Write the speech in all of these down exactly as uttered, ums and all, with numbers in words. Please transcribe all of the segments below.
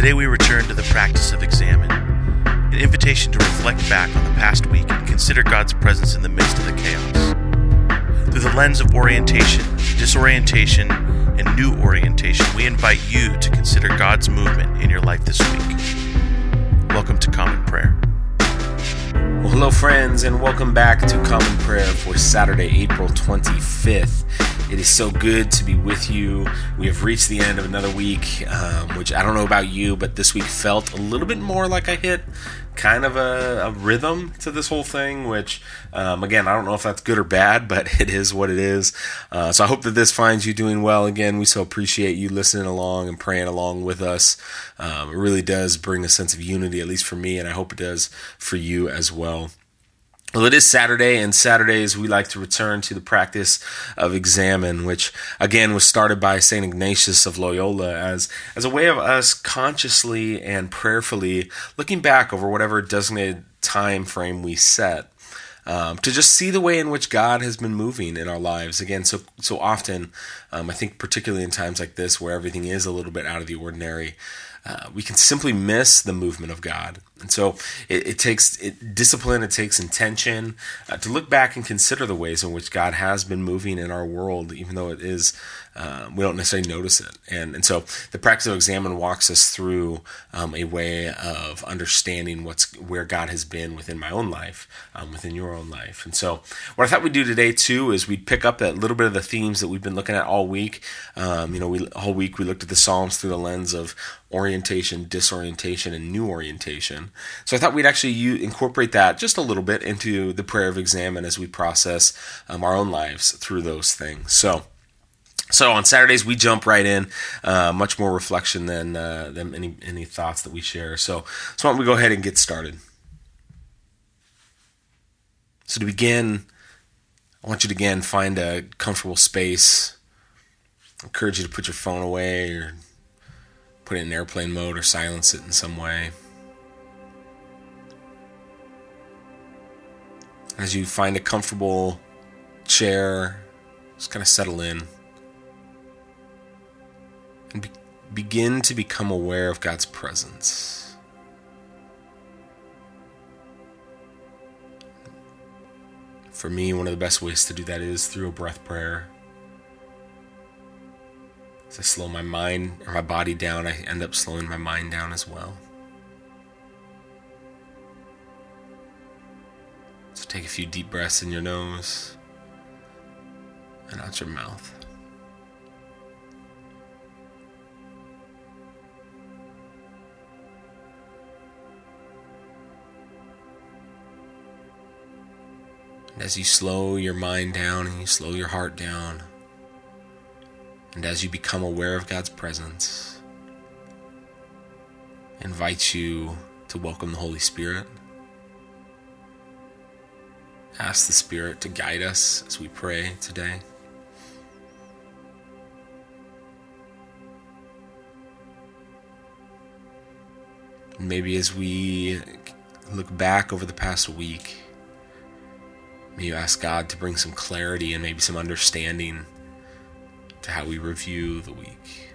Today we return to the practice of examine, an invitation to reflect back on the past week and consider God's presence in the midst of the chaos. Through the lens of orientation, disorientation, and new orientation, we invite you to consider God's movement in your life this week. Welcome to Common Prayer. Well, hello friends, and welcome back to Common Prayer for Saturday, April twenty-fifth. It is so good to be with you. We have reached the end of another week, um, which I don't know about you, but this week felt a little bit more like I hit kind of a, a rhythm to this whole thing, which, um, again, I don't know if that's good or bad, but it is what it is. Uh, so I hope that this finds you doing well. Again, we so appreciate you listening along and praying along with us. Um, it really does bring a sense of unity, at least for me, and I hope it does for you as well. Well, it is Saturday, and Saturdays we like to return to the practice of examine, which again was started by Saint Ignatius of Loyola as, as a way of us consciously and prayerfully looking back over whatever designated time frame we set. Um, to just see the way in which God has been moving in our lives. Again, so so often, um, I think particularly in times like this where everything is a little bit out of the ordinary, uh, we can simply miss the movement of God. And so it, it takes it, discipline, it takes intention uh, to look back and consider the ways in which God has been moving in our world, even though it is, uh, we don't necessarily notice it. And and so the practice of examine walks us through um, a way of understanding what's where God has been within my own life, um, within your own life. And so what I thought we'd do today too is we'd pick up that little bit of the themes that we've been looking at all week. Um, you know, we whole week we looked at the Psalms through the lens of orientation, disorientation, and new orientation. So I thought we'd actually use, incorporate that just a little bit into the prayer of examine as we process um, our own lives through those things. So So on Saturdays, we jump right in, uh, much more reflection than uh, than any any thoughts that we share. So, so why don't we go ahead and get started? So to begin, I want you to again find a comfortable space. I encourage you to put your phone away or put it in airplane mode or silence it in some way. As you find a comfortable chair, just kind of settle in. And be- begin to become aware of God's presence. For me, one of the best ways to do that is through a breath prayer. As I slow my mind or my body down, I end up slowing my mind down as well. So take a few deep breaths in your nose and out your mouth. And as you slow your mind down and you slow your heart down, and as you become aware of God's presence, I invite you to welcome the Holy Spirit. Ask the Spirit to guide us as we pray today. And maybe as we look back over the past week, may you ask God to bring some clarity and maybe some understanding to how we review the week.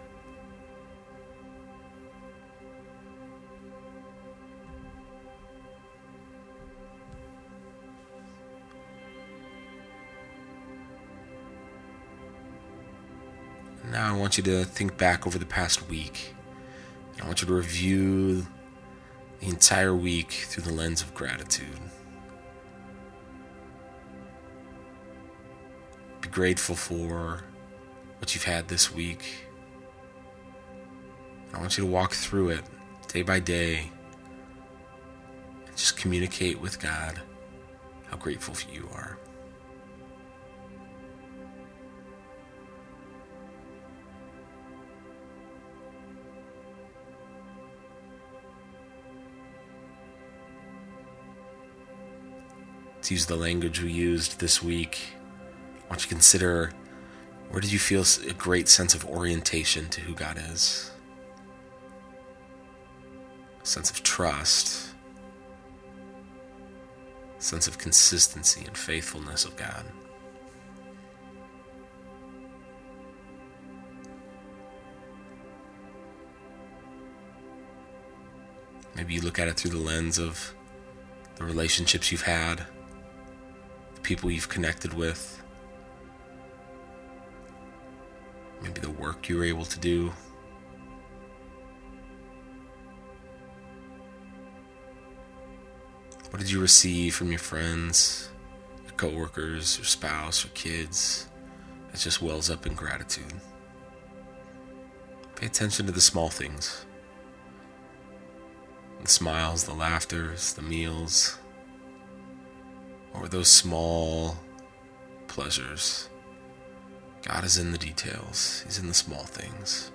Now I want you to think back over the past week. I want you to review the entire week through the lens of gratitude. Be grateful for what you've had this week. I want you to walk through it day by day and just communicate with God how grateful you are. To use the language we used this week, I want you to consider, where did you feel a great sense of orientation to who God is? A sense of trust, a sense of consistency and faithfulness of God. Maybe you look at it through the lens of the relationships you've had, the people you've connected with, maybe the work you were able to do. What did you receive from your friends, your coworkers, your spouse, your kids that just wells up in gratitude? Pay attention to the small things. The smiles, the laughters, the meals, or those small pleasures. God is in the details. He's in the small things.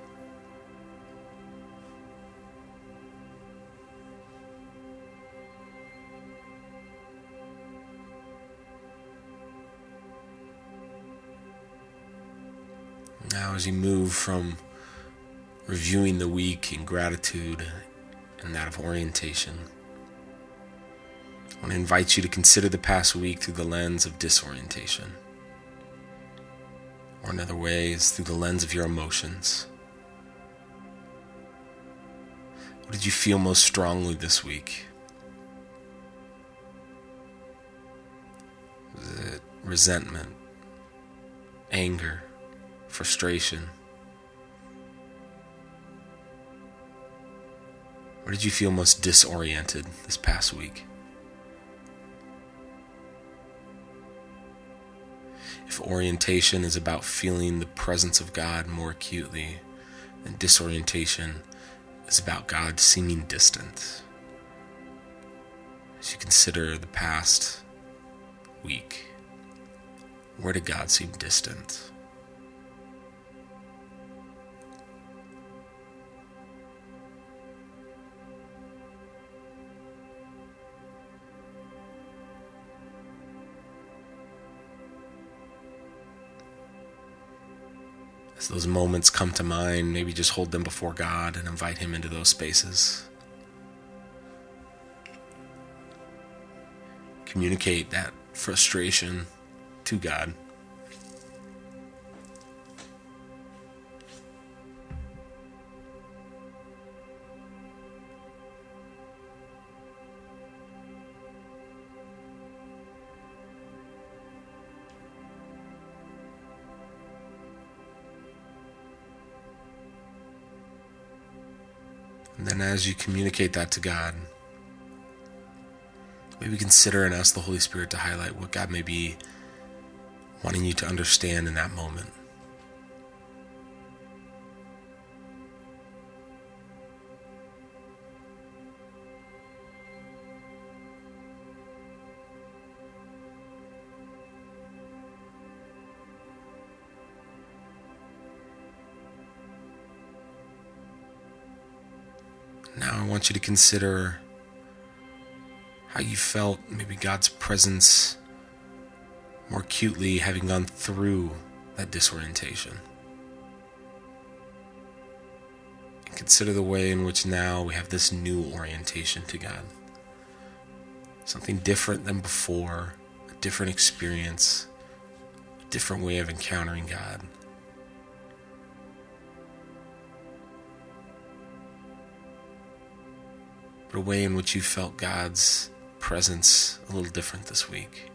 Now, as you move from reviewing the week in gratitude and that of orientation, I want to invite you to consider the past week through the lens of disorientation. Or in other ways, through the lens of your emotions. What did you feel most strongly this week? Was it resentment, anger, frustration? Where did you feel most disoriented this past week? If orientation is about feeling the presence of God more acutely, then disorientation is about God seeming distant. As you consider the past week, where did God seem distant? As those moments come to mind, maybe just hold them before God and invite Him into those spaces. Communicate that frustration to God. And then as you communicate that to God, maybe consider and ask the Holy Spirit to highlight what God may be wanting you to understand in that moment. Now I want you to consider how you felt maybe God's presence more acutely having gone through that disorientation. And consider the way in which now we have this new orientation to God. Something different than before, a different experience, a different way of encountering God. But a way in which you felt God's presence a little different this week.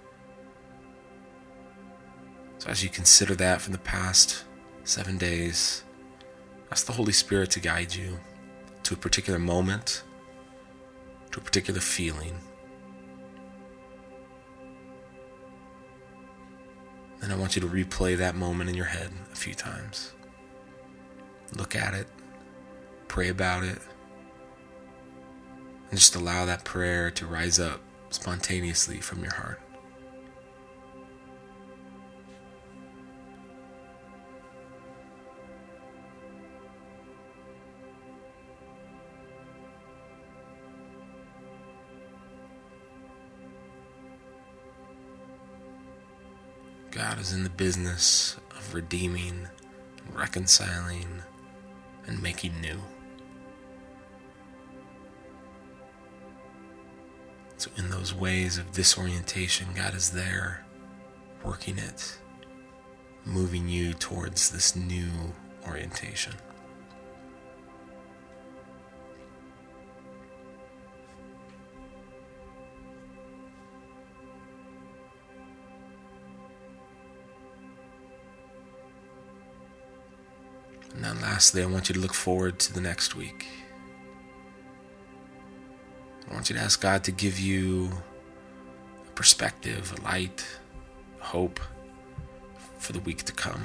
So as you consider that from the past seven days, ask the Holy Spirit to guide you to a particular moment, to a particular feeling. Then I want you to replay that moment in your head a few times. Look at it, pray about it, and just allow that prayer to rise up spontaneously from your heart. God is in the business of redeeming, and reconciling, and making new. So in those ways of disorientation, God is there, working it, moving you towards this new orientation. lastly, I want you to look forward to the next week. I want you to ask God to give you a perspective, a light, a hope for the week to come.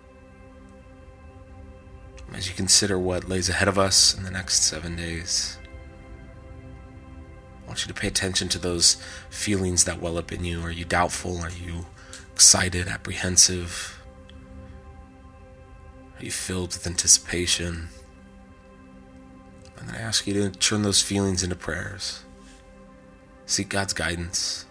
As you consider what lays ahead of us in the next seven days, I want you to pay attention to those feelings that well up in you. Are you doubtful? Are you excited, apprehensive? Are you filled with anticipation? And then I ask you to turn those feelings into prayers. Seek God's guidance.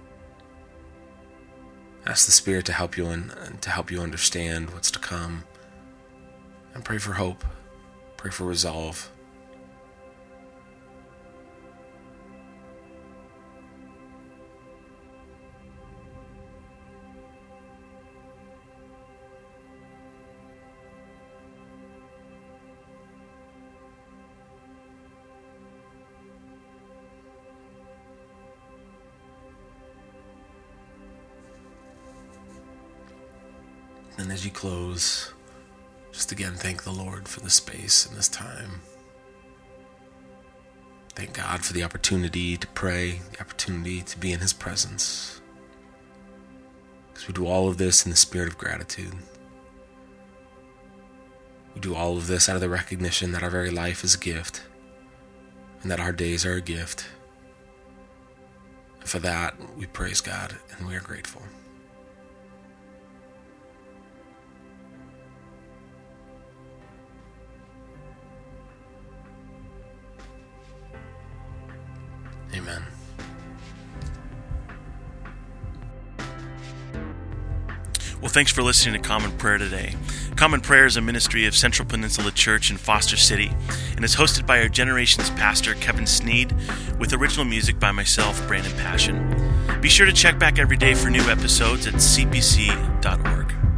Ask the Spirit to help you and to help you understand what's to come. And pray for hope. Pray for resolve. And as you close, just again thank the Lord for this space and this time. Thank God for the opportunity to pray, the opportunity to be in His presence. Because we do all of this in the spirit of gratitude. We do all of this out of the recognition that our very life is a gift, and that our days are a gift. And for that, we praise God and we are grateful. Amen. Well, thanks for listening to Common Prayer today. Common Prayer is a ministry of Central Peninsula Church in Foster City and is hosted by our Generations pastor, Kevin Sneed, with original music by myself, Brandon Passion. Be sure to check back every day for new episodes at c p c dot org.